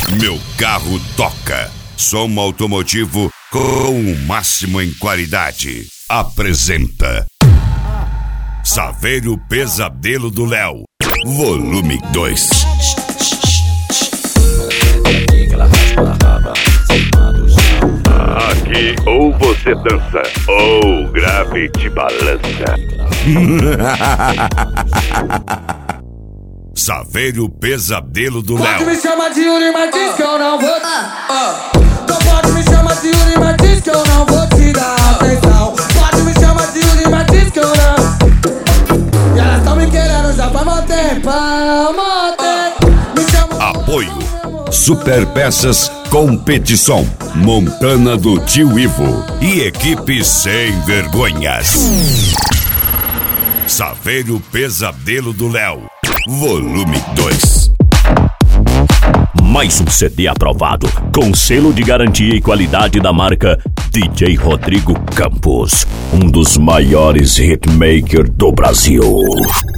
Meu carro toca. Som automotivo com o máximo em qualidade. Apresenta Saveiro Pesadelo do Léo, volume 2. Aqui ou você dança, ou o grave te balança. Saveiro Pesadelo do Léo. Pode me chamar de Yuri, mas diz que eu não vou. Então pode me chamar de Yuri, mas diz que eu não vou te dar atenção. Pode me chamar de Yuri, mas diz que eu não. E elas tão me querendo já faz mó tempão, mó tempo. Apoio Super Peças Competição, Montana do Tio Ivo e equipe Sem Vergonhas. Saveiro Pesadelo do Léo, volume 2. Mais um CD aprovado, com selo de garantia e qualidade da marca DJ Rodrigo Campos, um dos maiores hitmakers do Brasil.